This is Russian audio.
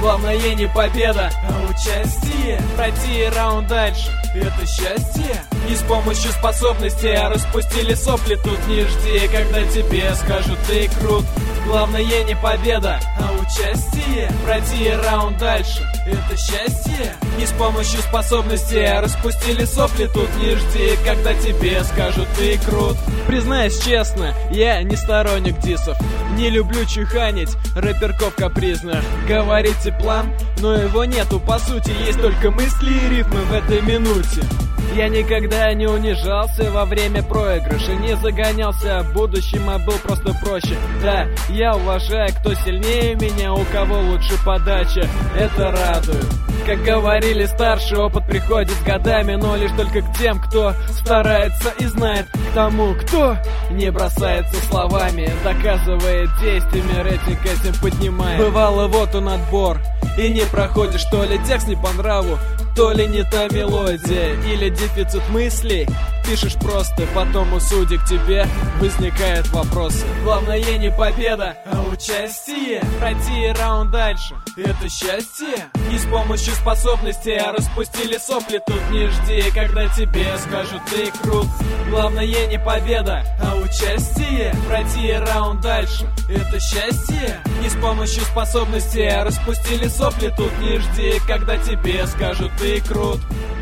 Главное не победа, а участие. Пройти раунд дальше — это счастье. Не с помощью способностей, а распустили сопли. Тут не жди, когда тебе скажут ты крут. Главное не победа, а участие. Пройти раунд дальше — это счастье. Не с помощью способностей, а распустили сопли. Тут не жди, когда тебе скажут ты крут. Признаюсь честно, я не сторонник дисов. Не люблю чуханить рэперков капризных. Говорите план, но его нету. По сути, есть только мысли и рифмы в этой минуте. Я никогда не унижался во время проигрыша, не загонялся в будущем, а был просто проще. Да, я уважаю, кто сильнее меня, у кого лучше подача, это радует. Как говорили старший, опыт приходит с годами, но лишь только к тем, кто старается и знает. К тому, кто не бросается словами, доказывает действиями, рейтинг этим поднимает. Бывало, вот он отбор, и не проходишь, то ли текст не по нраву, то ли не та мелодия, или дефицит мыслей. Пишешь просто, потом у судей к тебе возникают вопросы. Главное не победа, а участие. Пройти раунд дальше — это счастье. Не с помощью способностей, а распустили сопли. Тут не жди, когда тебе скажут ты крут. Главное не победа, а участие. Пройти раунд дальше — это счастье. Не с помощью способностей, а распустили сопли. Тут не жди, когда тебе скажут ты крут.